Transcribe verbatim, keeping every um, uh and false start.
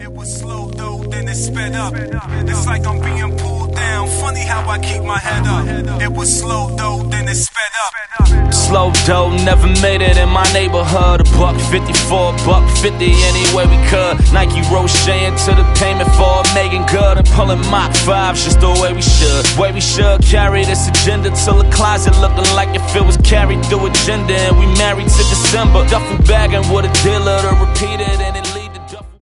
It was slow though, then it sped up. It's like I'm being pulled down. Funny how I keep my head up. It was slow though, then it sped up. Slow dough, never made it in my neighborhood. A buck fifty-four, buck fifty any way we could. Nike Rocher into the payment for Megan Good. And pulling Mach fives just the way we should. Way we should carry this agenda till the closet looking like if it was carried through agenda. And we married to December. Duffel bagging with a dealer to repeat it. And